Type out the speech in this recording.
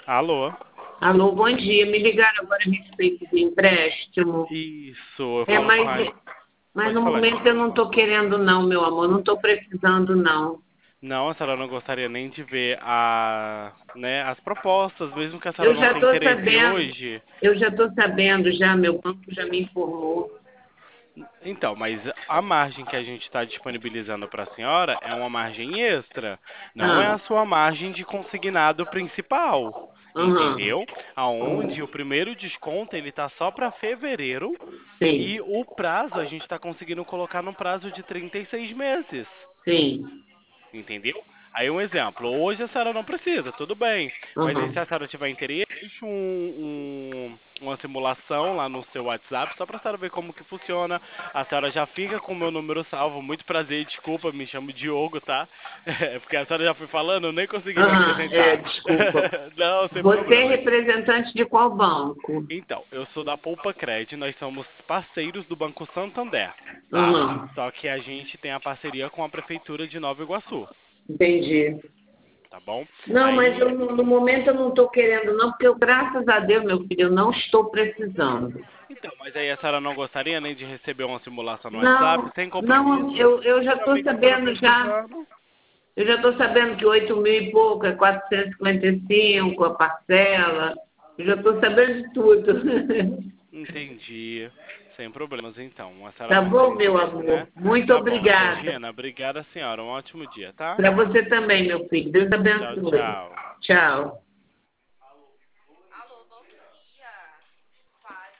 Alô? Alô, bom dia. Me ligaram agora a respeito do empréstimo. Isso, eu É, falo com mas, a... mas Pode no falar, momento eu desculpa. não estou querendo não, meu amor. Não estou precisando não. Não, a senhora não gostaria nem de ver as propostas, mesmo que a senhora Eu não já tenha estou interesse sabendo. hoje. Eu já estou sabendo já. Meu banco já me informou. Então, mas a margem que a gente está disponibilizando para a senhora é uma margem extra, não é a Ah, sua margem de consignado principal, aham. entendeu? Aonde o primeiro desconto ele tá só para fevereiro Sim, e o prazo a gente está conseguindo colocar no prazo de 36 meses. sim. Entendeu? Aí um exemplo, hoje a senhora não precisa, tudo bem. Mas aí se a Aham. senhora tiver interesse, deixa uma simulação lá no seu WhatsApp, só pra senhora ver como que funciona. A senhora já fica com o meu número salvo. Muito prazer, desculpa, me chamo Diogo, tá? É, porque a senhora já foi falando, eu nem consegui me Aham, apresentar. desculpa. Não, sem Você é problemas. representante de qual banco? Então, eu sou da Poupa Cred, nós somos parceiros do Banco Santander, tá? Aham, Só que a gente tem a parceria com a Prefeitura de Nova Iguaçu, entendi. tá bom? Não, mas Aí, no momento eu não estou querendo não, porque eu, graças a Deus, meu filho, eu não estou precisando. então, mas aí a senhora não gostaria nem de receber uma simulação no WhatsApp, Não, sem não, compromisso? eu já Já estou vi que a senhora sabendo já. precisando. Eu já estou sabendo que 8 mil e pouco é 455 a parcela. Eu já estou sabendo de tudo. Entendi. Sem problemas, então. A senhora Tá não tem bom, meu interesse, amor? né? Muito Tá bom, obrigada. Georgina. Obrigada, senhora. Um ótimo dia, tá? Para você também, meu filho. Deus Tchau, abençoe. tchau. Tchau.